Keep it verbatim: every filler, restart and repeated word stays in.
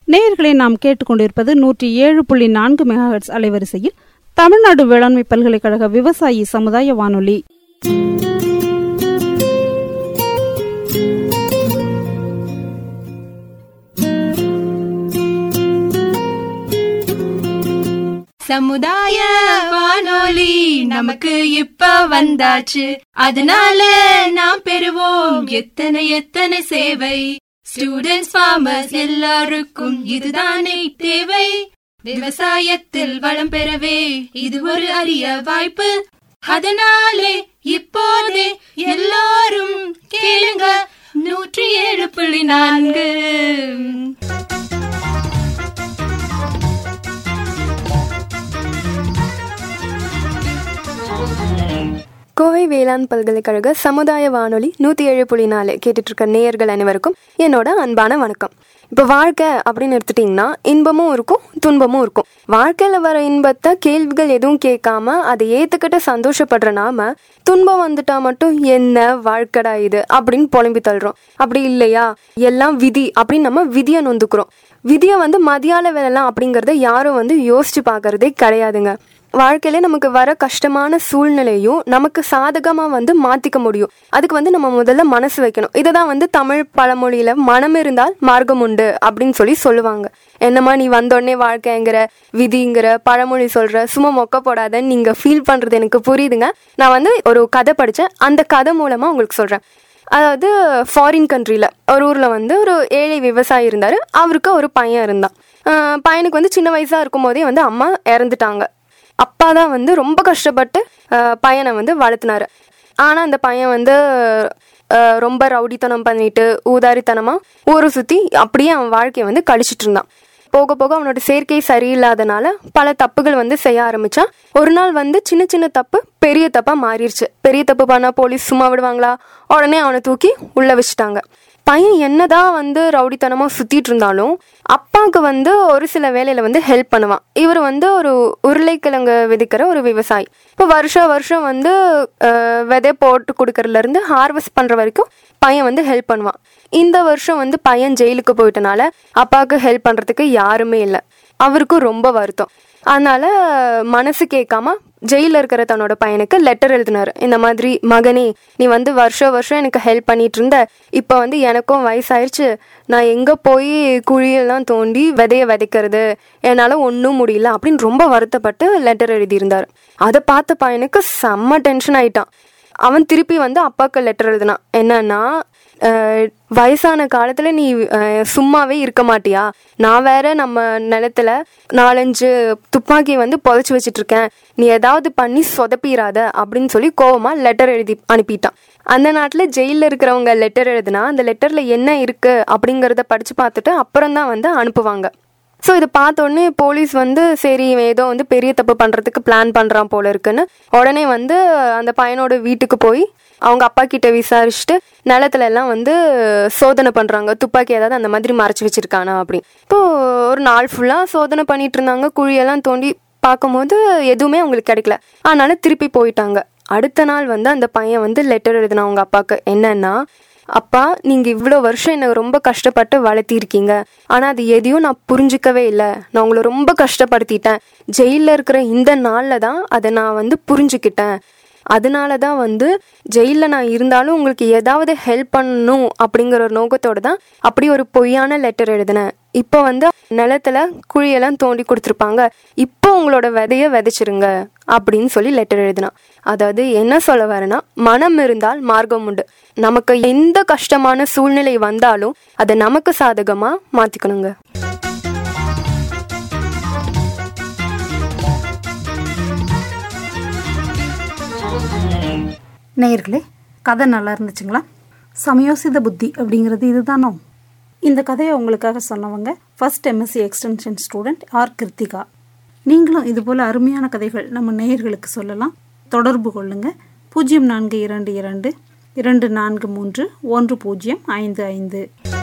நேயர்களை நாம் கேட்டுக்கொண்டிருப்பது நூற்றி ஏழு புள்ளி நான்கு மெகாஹெர்ட்ஸ் அலைவரிசையில் தமிழ்நாடு வேளாண்மை பல்கலைக்கழக விவசாயி சமுதாய வானொலி. சமுதாய வானொலி நமக்கு இப்ப வந்தாச்சு, அதனால நாம் பெறுவோம் எத்தனை எத்தனை சேவை. ஸ்டூடெண்ட்ஸ், ஃபார்மர்ஸ் எல்லாருக்கும் இதுதானே தேவை. விவசாயத்தில் வளம் பெறவே இது ஒரு அரிய வாய்ப்பு. அதனாலே இப்போதே எல்லாரும் கேளுங்க நூற்றி ஏழு புள்ளி நான்கு. கோவை வேளாண் பல்கலைக்கழக சமுதாய வானொலி நூற்றி ஏழு புள்ளி நாலு கேட்டுட்டு இருக்க நேயர்கள் அனைவருக்கும் என்னோட அன்பான வணக்கம். இப்போ வாழ்க்கை அப்படின்னு எடுத்துட்டிங்கன்னா இன்பமும் இருக்கும் துன்பமும் இருக்கும். வாழ்க்கையில் வர இன்பத்தை கேள்விகள் எதுவும் கேட்காம அதை ஏற்றுக்கிட்ட சந்தோஷப்படுற நாம துன்பம் வந்துட்டா மட்டும் என்ன வாழ்க்கடா இது அப்படின்னு புலம்பி தள்ளுறோம். அப்படி இல்லையா, எல்லாம் விதி அப்படின்னு நம்ம விதியை நொந்துக்கிறோம். விதியை வந்து மதியால வேலைலாம் அப்படிங்கிறத யாரும் வந்து யோசிச்சு பார்க்கறதே கிடையாதுங்க. வாழ்க்கையில நமக்கு வர கஷ்டமான சூழ்நிலையும் நமக்கு சாதகமா வந்து மாத்திக்க முடியும். அதுக்கு வந்து நம்ம முதல்ல மனசு வைக்கணும். இதுதான் வந்து தமிழ் பழமொழியில மனம் இருந்தால் மார்க்கம் உண்டு அப்படின்னு சொல்லி சொல்லுவாங்க. என்னம்மா நீ வந்தோடனே வாழ்க்கைங்கிற விதிங்கிற பழமொழி சொல்ற, சும்மா மொக்க போடாதன்னு நீங்க ஃபீல் பண்றது எனக்கு புரியுதுங்க. நான் வந்து ஒரு கதை படிச்சேன், அந்த கதை மூலமா உங்களுக்கு சொல்றேன். அதாவது ஃபாரின் கண்ட்ரியில் ஒரு ஊரில் வந்து ஒரு ஏழை விவசாயி இருந்தார். அவருக்கு ஒரு பையன் இருந்தான். பையனுக்கு வந்து சின்ன வயசாக இருக்கும் போதே வந்து அம்மா இறந்துட்டாங்க. அப்பா தான் வந்து ரொம்ப கஷ்டப்பட்டு பையனை வந்து வளர்த்தினாரு. ஆனால் அந்த பையன் வந்து ரொம்ப ரவுடித்தனம் பண்ணிட்டு ஊதாரித்தனமாக ஊரை சுற்றி அப்படியே அவன் வாழ்க்கையை வந்து கழிச்சிட்டு இருந்தான். போக போக அவனோட சேர்க்கை சரியில்லாதனால பல தப்புகள் வந்து செய்ய ஆரம்பிச்சான். ஒரு நாள் வந்து சின்ன சின்ன தப்பு பெரிய தப்பா மாறிடுச்சு. பெரிய தப்பு பண்ணா போலீஸ் சும்மா விடுவாங்களா? உடனே அவனை தூக்கி உள்ள வச்சுட்டாங்க. பையன் என்னதான் வந்து ரவுடித்தனமா சுத்திட்டு இருந்தாலும் அப்பாவுக்கு வந்து ஒரு சில வேலையில வந்து ஹெல்ப் பண்ணுவான். இவர் வந்து ஒரு உருளைக்கிழங்கு விதைக்கிற ஒரு விவசாயி. இப்போ வருஷம் வருஷம் வந்து விதை போட்டு கொடுக்கறதுல இருந்து ஹார்வெஸ்ட் பண்ற வரைக்கும் பையன் வந்து ஹெல்ப் பண்ணுவான். இந்த வருஷம் வந்து பையன் ஜெயிலுக்கு போயிட்டனால அப்பாவுக்கு ஹெல்ப் பண்றதுக்கு யாருமே இல்லை. அவருக்கும் ரொம்ப வருத்தம். அதனால மனசு கேட்காம ஜெயில இருக்கிற தன்னோட பையனுக்கு லெட்டர் எழுதினாரு. இந்த மாதிரி, மகனே நீ வந்து வருஷம் வருஷம் எனக்கு ஹெல்ப் பண்ணிட்டு இருந்த, இப்போ வந்து எனக்கும் வயசாயிருச்சு, நான் எங்கே போய் குழியெல்லாம் தோண்டி விதைய விதைக்கிறது, என்னால் ஒன்றும் முடியல அப்படின்னு ரொம்ப வருத்தப்பட்டு லெட்டர் எழுதியிருந்தார். அதை பார்த்த பையனுக்கு செம்ம டென்ஷன் ஆயிட்டான். அவன் திருப்பி வந்து அப்பாவுக்கு லெட்டர் எழுதினான். என்னன்னா, வயசான காலத்துல நீ சும்மாவே இருக்க மாட்டியா? நான் வேற நம்ம நிலத்துல நாலஞ்சு துப்பாக்கி வந்து புதைச்சி வச்சிட்டு இருக்கேன், நீ ஏதாவது பண்ணி சொதப்பிடாத அப்படின்னு சொல்லி கோவமா லெட்டர் எழுதி அனுப்பிட்டான். அந்த நாட்டுல ஜெயில இருக்கிறவங்க லெட்டர் எழுதுனா அந்த லெட்டர்ல என்ன இருக்கு அப்படிங்கறத படிச்சு பார்த்துட்டு அப்புறம் தான் வந்து அனுப்புவாங்க. ஸோ இதை பார்த்த உடனே போலீஸ் வந்து சரி ஏதோ வந்து பெரிய தப்பு பண்ணுறதுக்கு பிளான் பண்ணுறான் போல இருக்குன்னு உடனே வந்து அந்த பையனோட வீட்டுக்கு போய் அவங்க அப்பா கிட்ட விசாரிச்சுட்டு நிலத்துல எல்லாம் வந்து சோதனை பண்ணுறாங்க, துப்பாக்கி ஏதாவது அந்த மாதிரி மறைச்சி வச்சிருக்கானா அப்படின்னு. இப்போது ஒரு நாள் ஃபுல்லாக சோதனை பண்ணிட்டு இருந்தாங்க. குழியெல்லாம் தோண்டி பார்க்கும்போது எதுவுமே அவங்களுக்கு கிடைக்கல. அதனால திருப்பி போயிட்டாங்க. அடுத்த நாள் வந்து அந்த பையன் வந்து லெட்டர் எழுதினா அவங்க அப்பாவுக்கு. என்னன்னா, அப்பா நீங்கள் இவ்வளோ வருஷம் என்னை ரொம்ப கஷ்டப்பட்டு வளர்த்திருக்கீங்க, ஆனால் அது எதையும் நான் புரிஞ்சிக்கவே இல்லை. நான் உங்களை ரொம்ப கஷ்டப்படுத்திட்டேன். ஜெயிலில் இருக்கிற இந்த நாளில் தான் அதை நான் வந்து புரிஞ்சுக்கிட்டேன். அதனால தான் வந்து ஜெயிலில் நான் இருந்தாலும் உங்களுக்கு ஏதாவது ஹெல்ப் பண்ணணும் அப்படிங்கிற ஒரு நோக்கத்தோடு தான் அப்படி ஒரு பொய்யான லெட்டர் எழுதினேன். இப்போ வந்து நிலத்துல குழியெல்லாம் தோண்டி கொடுத்துருப்பாங்க, இப்போ உங்களோட விதைய விதைச்சிருங்க அப்படின்னு சொல்லி லெட்டர் எழுதினான். அதாவது என்ன சொல்ல வரேன்னா, மனம் இருந்தால் மார்க்கம் உண்டு. நமக்கு எந்த கஷ்டமான சூழ்நிலை வந்தாலும் அதை நமக்கு சாதகமா மாத்திக்கணுங்க. நேயர்களே, கதை நல்லா இருந்துச்சுங்களா? சமயோசித புத்தி அப்படிங்கிறது இதுதானோ? இந்த கதையை உங்களுக்காக சொன்னவங்க first MSc extension student R Krithika. நீங்களும் இதுபோல் அருமையான கதைகள் நம்ம நேயர்களுக்கு சொல்லலாம். தொடர்பு கொள்ளுங்க. பூஜ்ஜியம் நான்கு இரண்டு இரண்டு இரண்டு நான்கு மூன்று ஒன்று பூஜ்ஜியம் ஐந்து ஐந்து.